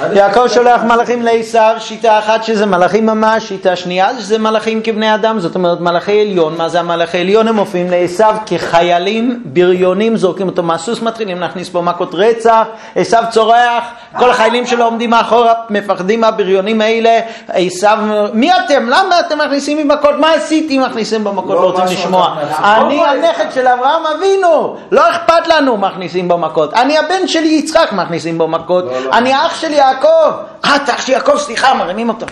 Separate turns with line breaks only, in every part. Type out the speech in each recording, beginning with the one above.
יעקב שולח מלאכים לעשיו, שיטה אחת שזה מלאכים ממש, שיטה שנייה שזה מלאכים כבני אדם, זאת אומרת מלאכי עליון. מה זה המלאכי עליון? הם מופיעים לעשיו כחיילים בריונים, זורקים אותו מהסוס, מתחילים להכניס בו מכות רצח, עשיו צורח, כל החיילים שלו עומדים מאחורה, מפחדים מהבריונים האלה. עשיו, מי אתם? למה אתם מכניסים עם מכות? מה עשיתי? מכניסים במכות, לא רוצים לשמוע. אני הנכד של אברהם אבינו, לא אכפת לנו, מכניסים במכות. אני הבן שלי יצחק, מכניסים במכות. אני אח שלי יעקב, אתה אח של יעקב, סליחה, מרימים אותו.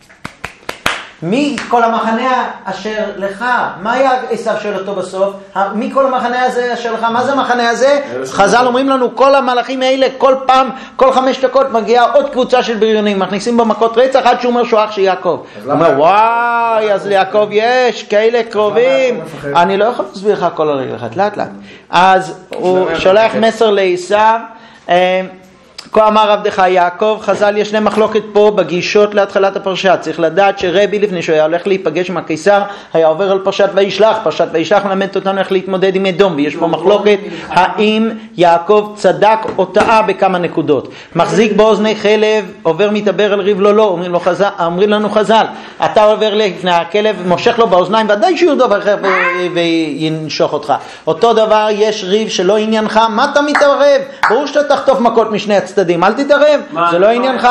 מי כל המחנה אשר לך? מה היה עשיו שואל אותו בסוף? מי כל המחנה הזה אשר לך? מה זה המחנה הזה? חז"ל אומרים לנו, כל המלאכים האלה, כל פעם, כל 5 דקות מגיעה עוד קבוצה של בריונים, מכניסים במכות רצח עד שהוא אומר שהוא אח של יעקב. הוא אומר, וואי, אז ליעקב יש כאלה קרובים. אני לא יכול להסביר לך כל הרגע אחד, לאט לאט. אז הוא שולח מסר לעשיו, כה אמר עבדך יעקב. חז"ל יש שני מחלוקת פה בגישות להתחלת הפרשה. צריך לדעת שרבי לפני שהוא היה הולך להיפגש עם הקיסר היה עובר על פרשת וישלח. פרשת וישלח מלמדת אותנו איך להתמודד עם אדום, ויש פה מחלוקת האם יעקב צדק או טעה בכמה נקודות. מחזיק באוזני חלב, עובר מתעבר על ריב לא, אומרים לנו חז"ל, אתה עובר לפני הכלב, מושך לו באוזניים, ודאי שירדוף אחר וינשוך אותך. אותו דבר, יש ריב שלא עניינך, מה אתה מתערב? ברור שאתה תחטוף מכות משני הצדדים, אל תתערב, זה לא עניינך.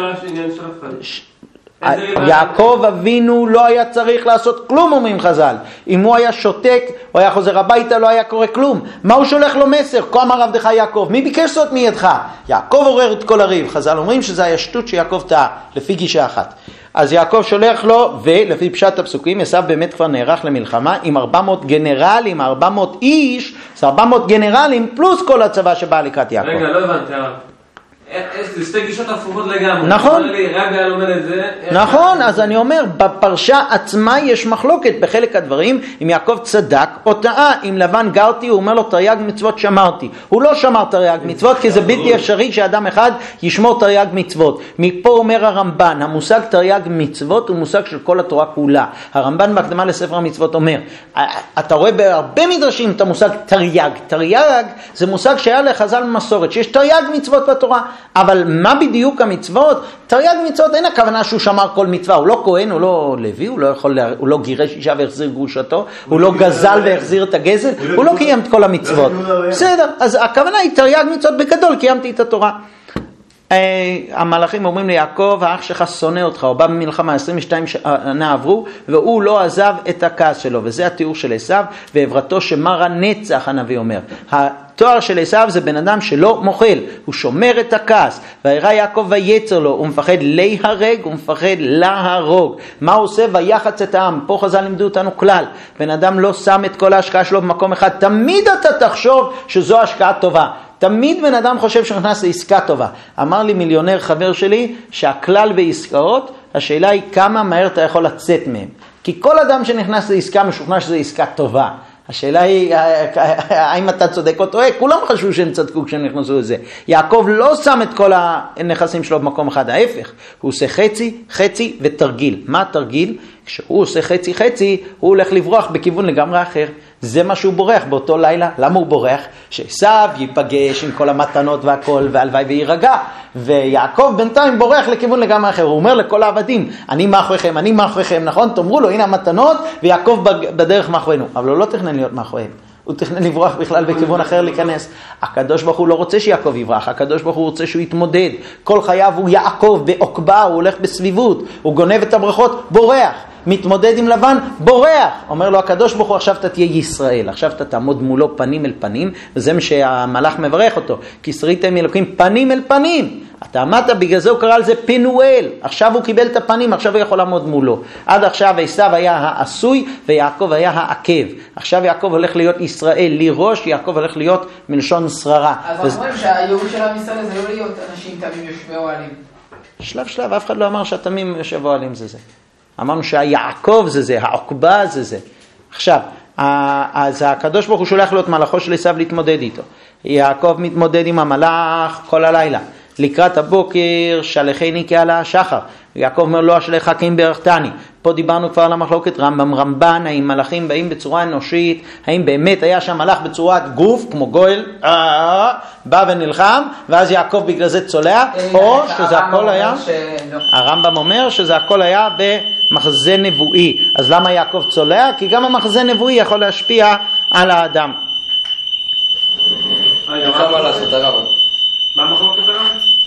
יעקב אבינו לא היה צריך לעשות כלום, אומרים חז"ל. אם הוא היה שותק או היה חוזר הביתה לא היה קורה כלום. מה הוא שולח לו מסר? כה אמר עבדך יעקב, מי ביקש זאת מידך? יעקב עורר את כל הריב. חז"ל אומרים שזה היה שטות שיעקב טעה, לפי גישה אחת. אז יעקב שולח לו, ולפי פשט הפסוקים עשיו באמת כבר נערך למלחמה עם 400 גנרלים, 400 איש, זה 400 גנרלים פלוס כל הצבא שבא לקראת יעקב.
רגע, לא הבנתי. זה שתי גישות הפוכות לגמרי.
נכון.
רבי היה לומד את זה.
נכון, אז אני אומר, בפרשה עצמה יש מחלוקת בחלק הדברים, אם יעקב צדק או טעה. אם לבן גרתי, הוא אומר לו תרי"ג מצוות שמרתי. הוא לא שמר תרי"ג מצוות, כי זה בלתי אפשרי שאדם אחד ישמור תרי"ג מצוות. מפה אומר הרמב"ן, המושג תרי"ג מצוות הוא מושג של כל התורה כולה. הרמב"ן בהקדמה לספר המצוות אומר, אתה רואה בהרבה מדרשים את המושג תרי"ג. תרי"ג זה מושג שהיה לחז"ל במסורת, שיש תרי"ג מצוות בתורה. אבל מה בדיוק המצוות? תרי"ג מצוות אין הכוונה שהוא שמר כל מצווה. הוא לא כהן, הוא לא לוי, הוא לא גירש אישה והחזיר גרושתו, הוא לא גזל והחזיר את הגזל, הוא לא קיים את כל המצוות. בסדר, אז הכוונה היא תרי"ג מצוות בגדול, קיימתי את התורה. המלאכים אומרים ליעקב, האח שלך שונא אותך, הוא בא במלחמה, 22 שנה עברו והוא לא עזב את הכעס שלו, וזה התיאור של עשיו, ועברתו שמרה נצח, הנביא אומר. התואר של עשיו זה בן אדם שלא מוחל, הוא שומר את הכעס. וירא יעקב ויצר לו, הוא מפחד להיהרג, הוא מפחד להרוג. מה הוא עושה? ויחץ את העם. פה חז"ל לימדו אותנו כלל, בן אדם לא שם את כל ההשקעה שלו במקום אחד. תמיד אתה תחשוב שזו השקעה טובה. תמיד בן אדם חושב שנכנס לעסקה טובה. אמר לי מיליונר חבר שלי שהכלל בעסקאות, השאלה היא כמה מהר אתה יכול לצאת מהם. כי כל אדם שנכנס לעסקה משוכנע שזו עסקה טובה. השאלה היא, האם אתה צודק או טועה? כולם חשבו שהם צדקו כשהם נכנסו לזה. יעקב לא שם את כל הנכסים שלו במקום אחד, ההפך. הוא עושה חצי, חצי ותרגיל. מה התרגיל? כשהוא עושה חצי, חצי, הוא הולך לברוח בכיוון לגמרי אחר. זה מה שהוא בורח באותו לילה. למה הוא בורח? שעשיו ייפגש עם כל המתנות והכל, והלוואי וירגע. ויעקב בינתיים בורח לכיוון לגמרי אחר. הוא אומר לכל העבדים, אני מאחוריכם, אני מאחוריכם, נכון? תאמרו לו, הנה המתנות, ויעקב בדרך מאחורינו. אבל הוא לא תכנן להיות מאחוריהם. הוא תכנן לברוח בכלל בכיוון אחר להיכנס. הקדוש ברוך הוא לא רוצה שיעקב יברח, הקדוש ברוך הוא רוצה שהוא יתמודד. כל חייו הוא יעקב בעוקבה, הוא הולך בסביבות, הוא גונב את הברכות, בורח. מתמודד עם לבן, בורח. אומר לו הקדוש ברוך הוא, עכשיו אתה תהיה ישראל, עכשיו אתה תעמוד מולו פנים אל פנים, וזה מה שהמלאך מברך אותו, כי שריתם אלוקים פנים אל פנים. אתה עמדת, בגלל זה הוא קרא על זה פנואל. עכשיו הוא קיבל את הפנים, עכשיו הוא יכול לעמוד מולו. עד עכשיו עשיו היה העשוי ויעקב היה העקב. עכשיו יעקב הולך להיות ישראל, לירוש, יעקב הולך להיות מלשון שררה.
אז אומרים שהייעוד של עם ישראל זה לא להיות אנשים תמים יושבי אוהלים.
שלב, אף אחד לא אמר שהתמים יושבי אוהלים זה. אמרנו שהיעקב זה, העוקבה זה. עכשיו, אז הקדוש ברוך הוא שולח לו את מלאכו של עשיו להתמודד איתו. יעקב מתמודד עם המלאך כל הלילה. לקראת הבוקר שלחני כעלה השחר. יעקב אומר לא אשליך כי אם ברכתני. פה דיברנו כבר על המחלוקת רמב"ם רמב"ן, האם מלאכים באים בצורה אנושית, האם באמת היה שם מלאך בצורת גוף כמו גואל, בא ונלחם ואז יעקב בגלל זה צולע, או שזה הכל היה, הרמב"ם אומר שזה הכל היה במחזה נבואי. אז למה יעקב צולע? כי גם המחזה נבואי יכול להשפיע על האדם.
מה לעשות הרב?
מה המחלוקת הרב?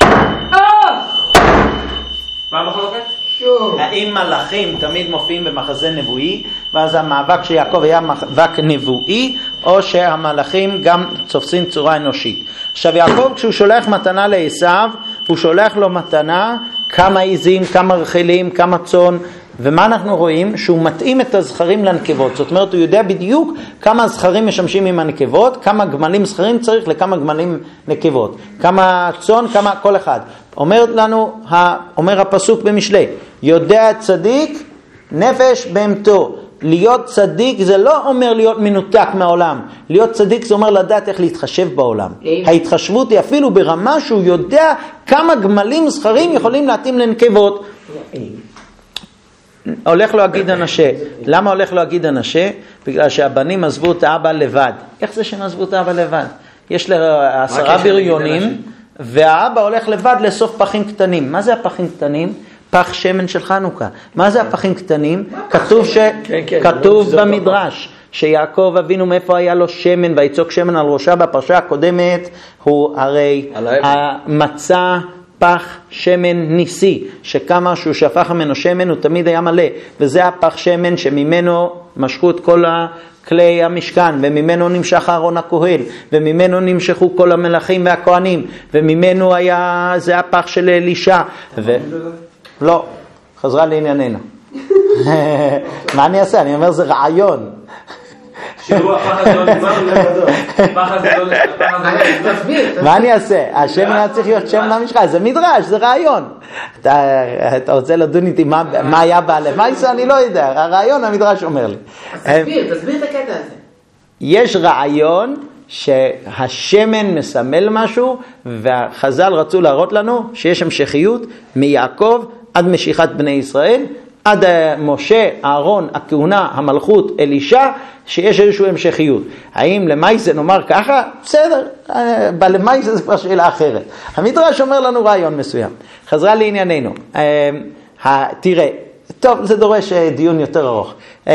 מה המחלוקת?
האם מלאכים תמיד מופיעים במחזה נבואי, ואז המאבק של יעקב היה מאבק נבואי, או שהמלאכים גם תופסים צורה אנושית. עכשיו יעקב כשהוא שולח מתנה לעשיו, הוא שולח לו מתנה כמה עיזים, כמה רחלים, כמה צאן, ומה אנחנו רואים? שהוא מתאים את הזכרים לנקבות. זאת אומרת, הוא יודע בדיוק כמה זכרים משמשים עם הנקבות, כמה גמלים זכרים צריך לכמה גמלים נקבות, כמה צאן, כמה כל אחד. אומר הפסוק במשלי, יודע צדיק נפש בהמתו. להיות צדיק זה לא אומר להיות מנותק מהעולם. להיות צדיק זה אומר לדעת איך להתחשב בעולם. ההתחשבות היא אפילו ברמה שהוא יודע כמה גמלים זכרים יכולים להתאים לנקבות. הולך לו להגיד אנשה. למה הולך לו להגיד אנשה? בגלל שהבנים עזבו את האבא לבד. איך זה שהם עזבו את האבא לבד? יש לה 10 בריונים, והאבא הולך לבד לאסוף פחים קטנים. מה זה הפחים קטנים? פח שמן של חנוכה. מה זה הפחים קטנים? כתוב במדרש שיעקב אבינו מאיפה היה לו שמן ויצוק שמן על ראשה בפרשה הקודמת, הוא הרי מצא פח שמן ניסי, שכמה שהוא שפך ממנו שמן הוא תמיד היה מלא, וזה הפח שמן שממנו משכו את כל כלי המשכן, וממנו נמשך אהרון הכהן, וממנו נמשכו כל המלאכים והכהנים, וממנו היה, זה הפח של אלישע, לא, חזרה לענייננו. מה אני אעשה? אני אומר זה רעיון. מה אני אעשה? השמן היה צריך להיות שמן המשחה, זה מדרש, זה רעיון. אתה רוצה לדון איתי מה היה בעלב? מה יעשה? אני לא יודע, הרעיון המדרש אומר לי.
תסביר את הקטע הזה.
יש רעיון שהשמן מסמל משהו, והחז"ל רצו להראות לנו שיש המשכיות מיעקב עד משיכת בני ישראל, עד משה, אהרון, הכהונה, המלכות, אלישע, שיש איזושהי המשכיות. האם למעשה נאמר ככה? בסדר, בלמעשה זה כבר שאלה אחרת. המדרש אומר לנו רעיון מסוים. חזרה לענייננו. תראה, טוב, זה דורש דיון יותר ארוך.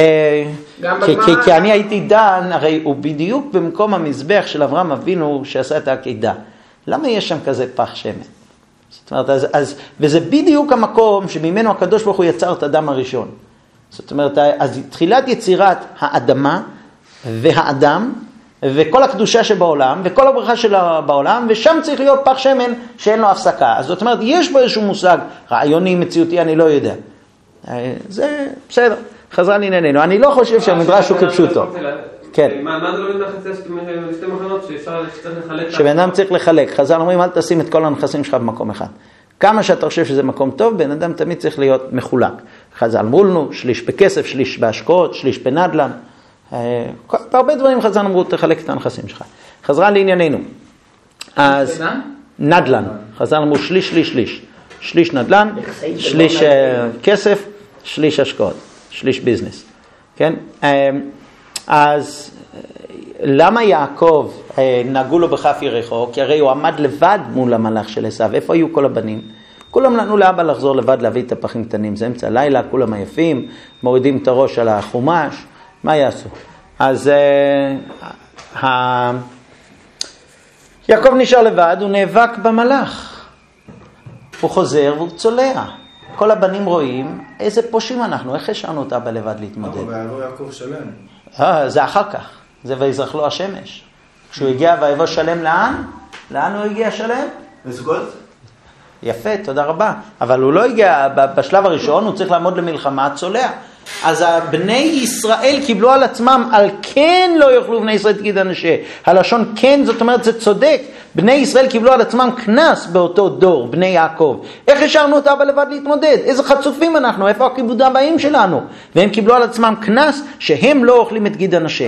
כי אני הייתי דן, הרי הוא בדיוק במקום המזבח של אברהם אבינו שעשה את העקידה. למה יש שם כזה פח שמן? זאת אומרת, וזה בדיוק המקום שממנו הקדוש ברוך הוא יצר את האדם הראשון. זאת אומרת, אז תחילת יצירת האדמה והאדם וכל הקדושה שבעולם וכל הברכה שבעולם, ושם צריך להיות פח שמן שאין לו הפסקה. אז זאת אומרת, יש בו איזשהו מושג רעיוני, מציאותי, אני לא יודע. זה בסדר, חזרה לענייננו. אני לא חושב שהמדרש הוא כפשוטו. כן.
מה זה לא מתחת לשתי מחנות שאפשר לחלק?
שבן אדם צריך לחלק. חז"ל אומרים, אל תשים את כל הנכסים שלך במקום אחד. כמה שאתה חושב שזה מקום טוב, בן אדם תמיד צריך להיות מחולק. חז"ל אמרו לנו, שליש בכסף, שליש בהשקעות, שליש בנדל"ן. הרבה דברים חז"ל אמרו, תחלק את הנכסים שלך. חזרה לענייננו. אז נדל"ן. חז"ל אמרו שליש, שליש, שליש. שליש נדל"ן, שליש כסף, שליש השקעות, שליש ביזנס. כן? אז למה יעקב נגעו לו בכף ירחו? כי הרי הוא עמד לבד מול המלאך של עשיו. איפה היו כל הבנים? כולם נתנו לאבא לחזור לבד להביא את הפחים קטנים. זה אמצע הלילה, כולם עייפים, מורידים את הראש על החומש. מה יעשו? אז יעקב נשאר לבד, הוא נאבק במלאך. הוא חוזר והוא צולע. כל הבנים רואים איזה פושעים אנחנו, איך השארנו את אבא לבד להתמודד.
אבל יעקב שלם.
זה אחר כך, זה ויזרח לו השמש. כשהוא הגיע ויבוא שלם לאן? לאן הוא הגיע שלם?
לסגוד?
יפה, תודה רבה. אבל הוא לא הגיע, בשלב הראשון הוא צריך לעמוד למלחמה צולע. אז בני ישראל קיבלו על עצמם, על כן לא יוכלו בני ישראל תגיד אנשי. הלשון כן, זאת אומרת זה צודק. בני ישראל קיבלו על עצמם כנס באותו דור, בני יעקב. איך השארנו את אבא לבד להתמודד? איזה חצופים אנחנו, איפה הכיבוד הבאים שלנו? והם קיבלו על עצמם כנס שהם לא אוכלים את גיד אנשי.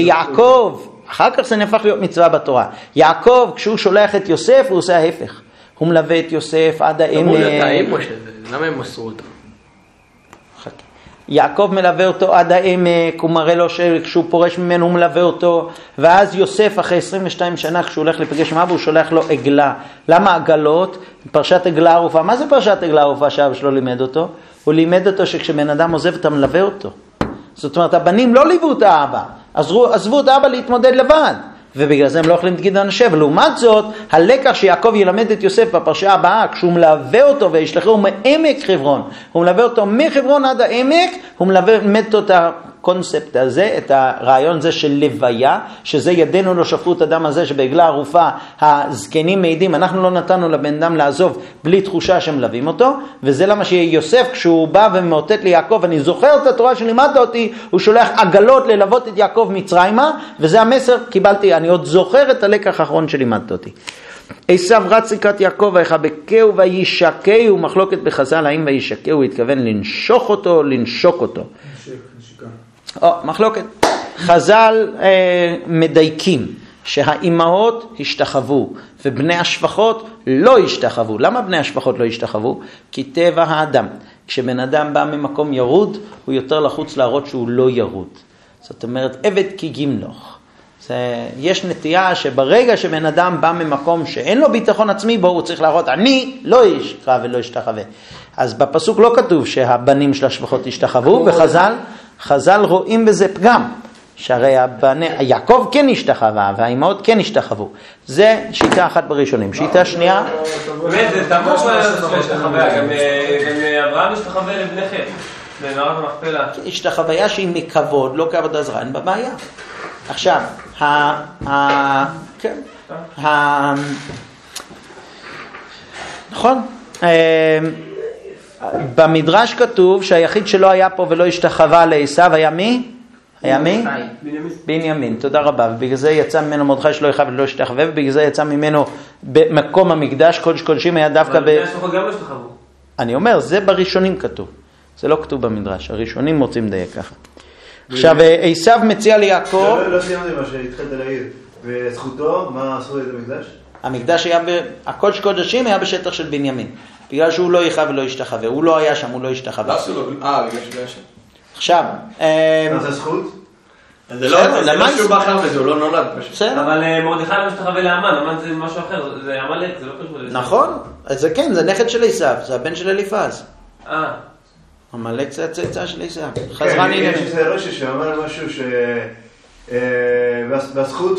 שיעקב, אחר כך זה נהפך להיות מצווה בתורה. יעקב, כשהוא שולח את יוסף, הוא עושה ההפך. הוא מלווה את יוסף עד העמק.
למה הם מסרו אותו?
יעקב מלווה אותו עד העמק, הוא מראה לו שכשהוא פורש ממנו הוא מלווה אותו, ואז יוסף אחרי 22 שנה כשהוא הולך לפגש עם אבא הוא שולח לו עגלה. למה עגלות? פרשת עגלה ערופה. מה זה פרשת עגלה ערופה שאבא שלו לימד אותו? הוא לימד אותו שכשבן אדם עוזב אתה מלווה אותו. זאת אומרת הבנים לא ליוו את האבא, עזבו את האבא להתמודד לבד, ובגלל זה הם לא יכולים להגיד אנשי. ולעומת זאת הלקח שיעקב ילמד את יוסף בפרשה הבאה, כשהוא מלווה אותו וישלחו מעמק חברון, הוא מלווה אותו מחברון עד העמק, הוא מלמד אותו את הקונספט הזה, את הרעיון הזה של לוויה, שזה ידינו לא שפכו את הדם הזה, שבעגלה ערופה הזקנים מעידים, אנחנו לא נתנו לבן אדם לעזוב בלי תחושה שמלווים אותו, וזה למה שיוסף כשהוא בא ומאותת ליעקב, אני זוכר את התורה שלימדת אותי, הוא שולח עגלות ללוות את יעקב מצרימה, וזה המסר, קיבלתי, אני עוד זוכר את הלקח האחרון שלימדת אותי. עשיו רץ לקראת יעקב ויחבקהו וישקהו, מחלוקת בחז"ל, האם וישקהו התכוון לנשוך אותו או לנשוק אותו? מחלוקת. חז"ל מדייקים שהאימהות השתחוו ובני השפחות לא השתחוו. למה בני השפחות לא השתחוו? כי טבע האדם, כשבן אדם בא ממקום ירוד הוא יותר לחוץ להראות שהוא לא ירוד. זאת אומרת עבד כי גמלוך. יש נטייה שברגע שבן אדם בא ממקום שאין לו ביטחון עצמי בו, הוא צריך להראות אני לא ישקע ולא ישתחווה. אז בפסוק לא כתוב שהבנים של השפחות השתחוו, וחז"ל רואים בזה פגם, שהרי יעקב כן השתחווה והאימהות כן השתחוו. זה שיטה אחת בראשונים. שיטה שנייה,
באמת זה תמוך להשתחווה, גם אברהם השתחווה לבני חטא במערת המכפלה.
השתחוויה שהיא מכבוד, לא כעבודה זרה, אין בבעיה. עכשיו, נכון, במדרש כתוב שהיחיד שלא היה פה ולא השתחווה לעשיו היה מי? היה מי? בנימין, תודה רבה. ובגלל זה יצא ממנו מרדכי שלא יחב ולא השתחווה, ובגלל זה יצא ממנו במקום המקדש, קודש קודשים היה דווקא אני אומר, זה בראשונים כתוב, זה לא כתוב במדרש, הראשונים רוצים דייק ככה. עכשיו עשיו מציע ליעקב,
לא סיימתי מה שהתחלת להגיד, וזכותו, מה עשו את המקדש?
המקדש היה, הקודש קודשים היה בשטח של בנימין, בגלל שהוא לא יחב ולא השתחווה, הוא לא היה שם, הוא לא השתחווה.
בגלל שהוא לא היה שם.
עכשיו,
זה זכות?
זה לא שהוא בחר וזה, הוא לא נולד פשוט.
אבל מרדכי לא משתחווה לאמן, אמן זה משהו אחר, זה עמלק, זה לא קשור לזה.
נכון, זה כן, זה נכד של עשיו, זה הבן של אליפז. עמלק זה הצאצא של עשיו.
כן, יש איזה רש"י שאומר משהו בזכות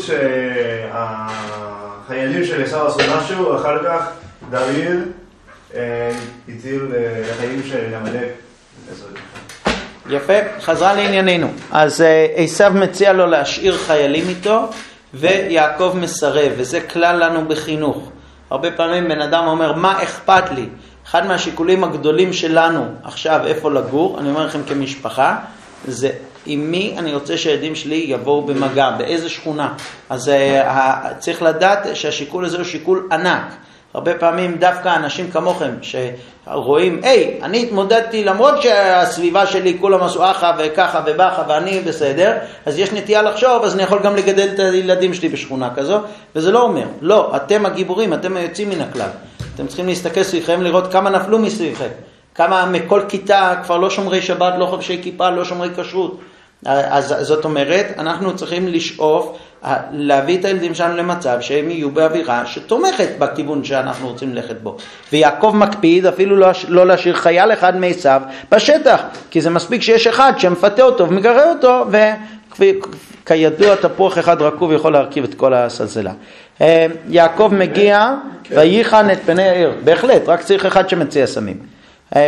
שהחיילים של עשיו עשו משהו, אחר כך דוד הציל לחיים של עמלק.
יפה, חזרה לענייננו. אז עשיו מציע לו להשאיר חיילים איתו, ויעקב מסרב, וזה כלל לנו בחינוך. הרבה פעמים בן אדם אומר, מה אכפת לי? אחד מהשיקולים הגדולים שלנו עכשיו איפה לגור, אני אומר לכם כמשפחה, זה עם מי אני רוצה שהילדים שלי יבואו במגע, באיזה שכונה. אז צריך לדעת שהשיקול הזה הוא שיקול ענק. הרבה פעמים דווקא אנשים כמוכם שרואים, אני התמודדתי למרות שהסביבה שלי כולם עשו אחא וככה ובכה ואני בסדר, אז יש נטייה לחשוב, אז אני יכול גם לגדל את הילדים שלי בשכונה כזו, וזה לא אומר. לא, אתם הגיבורים, אתם היוצאים מן הכלל. אתם צריכים להסתכל סביבכם, לראות כמה נפלו מסביבכם. כמה מכל כיתה כבר לא שומרי שבת, לא חובשי כיפה, לא שומרי כשרות. אז זאת אומרת, אנחנו צריכים לשאוף, להביא את הילדים שלנו למצב שהם יהיו באווירה שתומכת בכיוון שאנחנו רוצים ללכת בו. ויעקב מקפיד אפילו לא להשאיר חייל אחד מעשיו בשטח, כי זה מספיק שיש אחד שמפתה אותו ומגרה אותו, וכידוע תפוח אחד רקוב יכול להרכיב את כל הסלסלה. יעקב מגיע וייחן את פני העיר, בהחלט, רק צריך אחד שמציע סמים.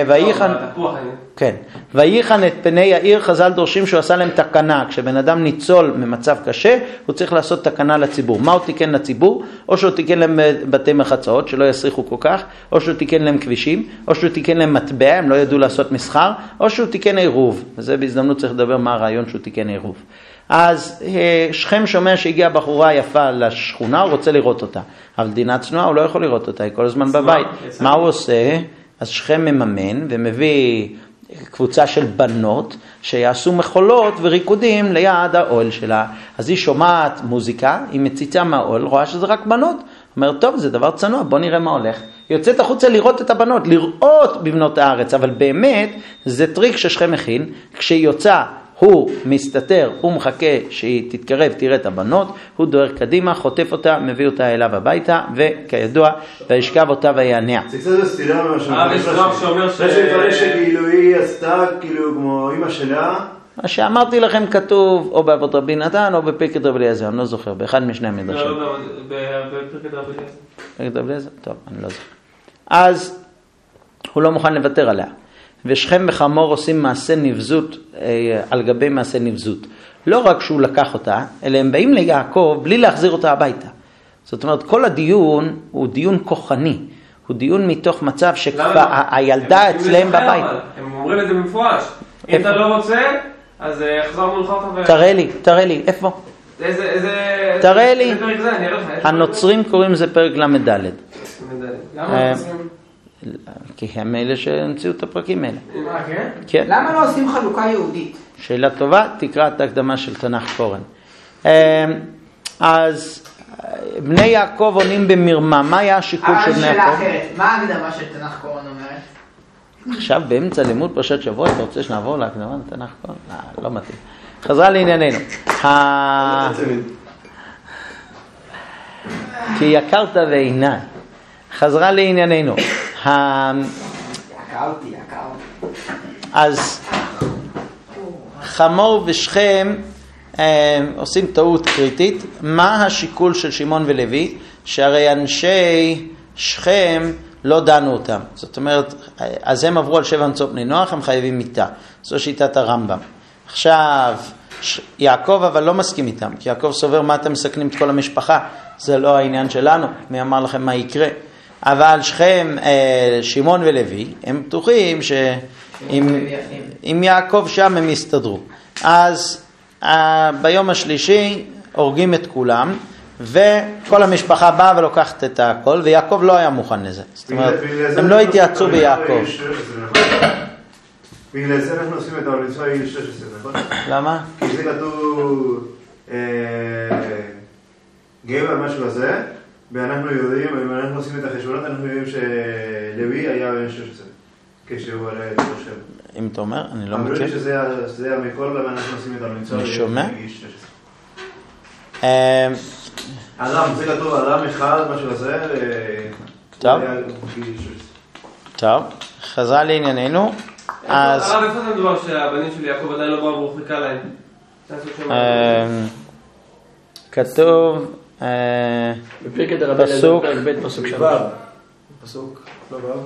וייחן את פני העיר, חז"ל דורשים שהוא עשה להם תקנה. כשבן אדם ניצול ממצב קשה, הוא צריך לעשות תקנה לציבור. מה הוא תיקן לציבור? או שהוא תיקן להם בתי מחצאות שלא יסריחו כל כך, או שהוא תיקן להם כבישים, או שהוא תיקן להם מטבע, הם לא ידעו לעשות מסחר, או שהוא תיקן עירוב. וזה בהזדמנות צריך לדבר מה הרעיון שהוא תיקן עירוב. אז שכם שומע שהגיעה בחורה יפה לשכונה, הוא רוצה לראות אותה, אבל דינה צנועה הוא לא יכול לראות אותה, היא כל הזמן בבית. מה הוא עושה? אז שכם מממן ומביא קבוצה של בנות שיעשו מחולות וריקודים ליד האוהל שלה. אז היא שומעת מוזיקה, היא מציצה מהאוהל, רואה שזה רק בנות. אומר, טוב, זה דבר צנוע, בוא נראה מה הולך. יוצאת החוצה לראות את הבנות, לראות בבנות הארץ, אבל באמת זה טריק ששכם מכין, כשיוצא הוא מסתתר, הוא מחכה שהיא תתקרב, תראה את הבנות, הוא דוהר קדימה, חוטף אותה, מביא אותה אליו הביתה, וכידוע, וישכב אותה ויענע.
זה קצת סתירה ממה שאומר שכאילו היא עשתה כאילו כמו אמא שלה.
מה שאמרתי לכם כתוב או באבות רבי נתן או בפרקת רבי אליעזר, אני לא זוכר, באחד משני המדרשים.
לא, בפרקת רבי אליעזר.
פרקת רבי אליעזר? טוב, אני לא זוכר. אז הוא לא מוכן לוותר עליה. ושכם וחמור עושים מעשה נבזות על גבי מעשה נבזות. לא רק שהוא לקח אותה, אלא הם באים ליעקב בלי להחזיר אותה הביתה. זאת אומרת, כל הדיון הוא דיון כוחני. הוא דיון מתוך מצב שהילדה אצלהם בבית.
הם אומרים את זה במפורש. אם אתה לא רוצה, אז יחזר מולך אותה.
תראה לי, איפה? תראה לי. הנוצרים קוראים זה פרק למד ד'.
למה נוצרים?
כי הם אלה שהמציאו את הפרקים האלה.
כן?
כן.
למה לא עושים חלוקה יהודית?
שאלה טובה, תקרא את ההקדמה של תנ"ך קורן. אז בני יעקב עונים במרמה, מה היה השיקול של בני יעקב?
שאלה אחרת, מה ההקדמה של תנ"ך קורן אומרת?
עכשיו באמצע לימוד פרשת שבוע, אתה רוצה שנעבור להקדמה לתנ"ך קורן? לא מתאים. חזרה לענייננו. כי יקרת ועיני. חזרה לענייננו. אז חמור ושכם עושים טעות קריטית. מה השיקול של שמעון ולוי? שהרי אנשי שכם לא דנו אותם. זאת אומרת, אז הם עברו על 7 מצות בני נוח, הם חייבים מיתה. זו שיטת הרמב"ם. עכשיו, יעקב אבל לא מסכים איתם, כי יעקב סובר מה אתם מסכנים את כל המשפחה. זה לא העניין שלנו. מי אמר לכם מה יקרה? אבל שכם, שמעון ולוי, הם בטוחים שאם יעקב שם הם יסתדרו. אז ביום השלישי הורגים את כולם, וכל המשפחה באה ולוקחת את הכל, ויעקב לא היה מוכן לזה. זאת אומרת, הם לא התייעצו ביעקב.
בגלל זה אנחנו עושים את המצווה היא 16, נכון?
למה?
כי זה כתוב גבר משהו הזה, ואנחנו יודעים, אם אנחנו עושים את החשבונות, אנחנו יודעים שלוי היה בן 16, כשהוא עלה את ראשם.
אם אתה אומר, אני לא מכיר.
אמרו לי שזה המקור למה אנחנו עושים את המצווה.
אני שומע?
אדם, זה כתוב אדם אחד, משהו הזה,
טוב. טוב, חזרה לענייננו. אז
הרב, איפה זה מדובר שהבנים של יעקב עדיין לא באו והוא חיכה להם?
כתוב
בפרקת רבי אליעזר, פרק ב' פסוק 3.
פסוק, לא באו.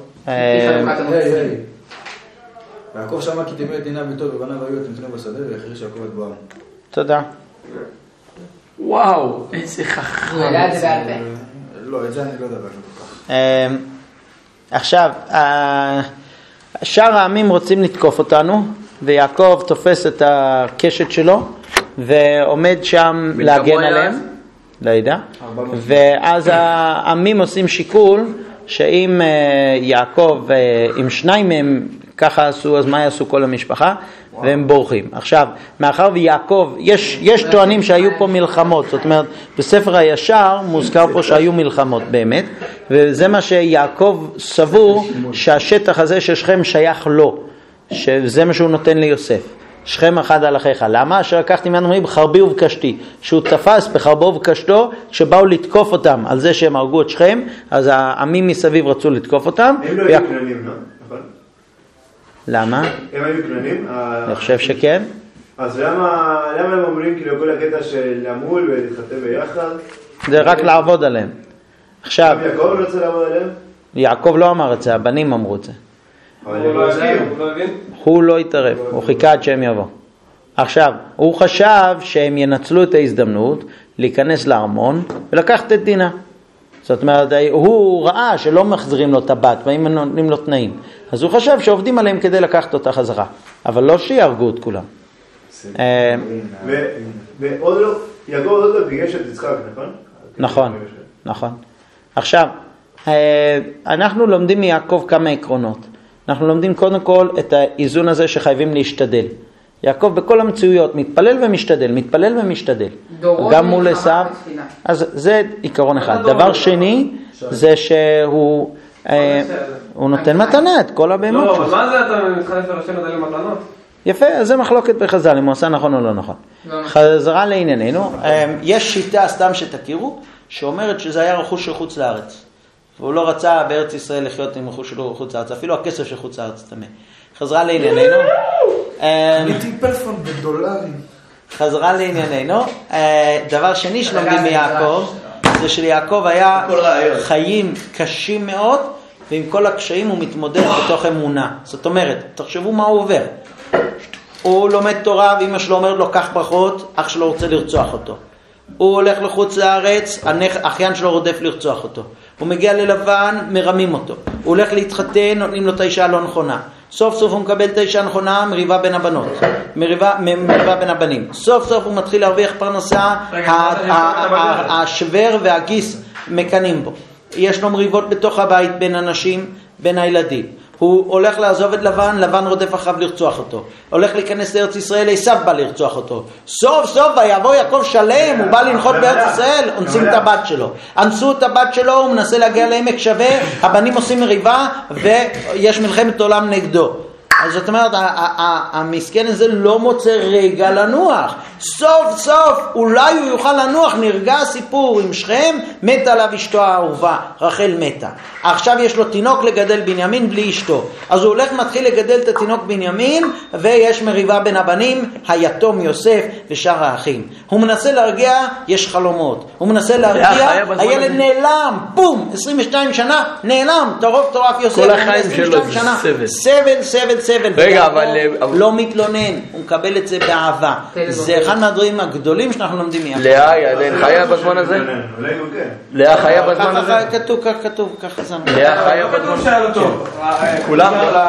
ויעקב שמע כי טימא את עיניו ביתו ובניו היו יתמתנו בשדה והחריש יעקב את בואם.
תודה.
וואו, איזה חכם.
היה את זה בעל פה.
לא, את זה אני לא יודע כל כך.
עכשיו, שאר העמים רוצים לתקוף אותנו, ויעקב תופס את הקשת שלו ועומד שם להגן עליהם. לא יודע. ואז העמים עושים שיקול שאם יעקב, אם 2 מהם ככה עשו, אז מה יעשו כל המשפחה? והם בורחים. עכשיו, מאחר ויעקב, יש טוענים שהיו פה מלחמות, זאת אומרת, בספר הישר מוזכר פה שהיו מלחמות באמת, וזה מה שיעקב סבור שהשטח הזה של שכם שייך לו, שזה מה שהוא נותן ליוסף. שכם אחד על אחיך. למה? שלקחתי ממנו בחרבי ובקשתי, שהוא תפס בחרבו ובקשתו כשבאו לתקוף אותם על זה שהם הרגו את שכם, אז העמים מסביב רצו לתקוף אותם.
הם לא היו כנענים, נכון?
למה?
הם היו כנענים?
אני חושב שכן.
אז למה הם אומרים כאילו כל הקטע של למול ולהתחתן ביחד?
זה רק לעבוד עליהם. עכשיו,
יעקב רצה לעבוד עליהם?
יעקב לא אמר את זה, הבנים אמרו את זה. הוא לא התערב, הוא חיכה עד שהם יבוא. עכשיו, הוא חשב שהם ינצלו את ההזדמנות להיכנס לארמון ולקחת את דינה. זאת אומרת, הוא ראה שלא מחזירים לו את הבת, והם נותנים לו תנאים. אז הוא חשב שעובדים עליהם כדי לקחת אותה חזרה. אבל לא שיהרגו את כולם.
ועוד לא, יעקב עוד לא פגש את יצחק, נכון?
נכון, נכון. עכשיו, אנחנו לומדים מיעקב כמה עקרונות. אנחנו לומדים קודם כל את האיזון הזה שחייבים להשתדל. יעקב בכל המציאויות מתפלל ומשתדל, מתפלל ומשתדל. גם מול עשיו. אז זה עיקרון אחד. דבר שני, זה שהוא הוא נותן מתנה את כל הבהמות
לא,
שלו.
אבל מה זה אתה מתחלף לראשי נדלים מתנות?
יפה, זה מחלוקת בחז"ל, אם הוא עשה נכון או לא נכון. חזרה לענייננו, יש שיטה, סתם שתכירו, שאומרת שזה היה רכוש של חוץ לארץ. והוא לא רצה בארץ ישראל לחיות עם רכוש של חוץ לארץ, אפילו הכסף של חוץ לארץ תמה. חזרה לענייננו.
קניתי פלאפון בדולרים.
חזרה לענייננו. דבר שני שלומדים מיעקב, זה שליעקב היה חיים קשים מאוד, ועם כל הקשיים הוא מתמודד בתוך אמונה. זאת אומרת, תחשבו מה הוא עובר. הוא לומד תורה ואמא שלו אומרת לו קח ברכות, אח שלו רוצה לרצוח אותו. הוא הולך לחוץ לארץ, האחיין שלו רודף לרצוח אותו. הוא מגיע ללבן, מרמים אותו. הוא הולך להתחתן, נותנים לו את האישה הלא נכונה. סוף סוף הוא מקבל את האישה הנכונה, מריבה בין הבנות. מריבה בין הבנים. סוף סוף הוא מתחיל להרוויח פרנסה, השוור והגיס מקנים בו. יש לו מריבות בתוך הבית בין אנשים, בין הילדים. הוא הולך לעזוב את לבן, לבן רודף אחריו לרצוח אותו. הולך להיכנס לארץ ישראל, עשיו בא לרצוח אותו. סוף סוף ויבוא יעקב שלם, הוא בא לנחות בארץ ישראל, אונסים את הבת שלו. אנסו את הבת שלו, הוא מנסה להגיע לעמק שווה, הבנים עושים מריבה, ויש מלחמת עולם נגדו. אז זאת אומרת, המסכן הזה לא מוצא רגע לנוח. סוף סוף, אולי הוא יוכל לנוח, נרגע הסיפור עם שכם, מתה עליו אשתו האהובה, רחל מתה. עכשיו יש לו תינוק לגדל בנימין בלי אשתו. אז הוא הולך מתחיל לגדל את התינוק בנימין, ויש מריבה בין הבנים, היתום יוסף ושאר האחים. הוא מנסה להרגיע, יש חלומות. הוא מנסה להרגיע, הילד נעלם, בום, 22 שנה, נעלם, טורף יוסף.
כל החיים שלו זה סבל.
סבל.
רגע, אבל
לא מתלונן, הוא מקבל את זה באהבה. זה אחד מהדברים הגדולים שאנחנו לומדים מיחד.
לאה חיה בזמן הזה? לאה חיה בזמן הזה?
כתוב, ככה זה.
לאה חיה בזמן הזה?
כתוב שהיה לו טוב.
כולם?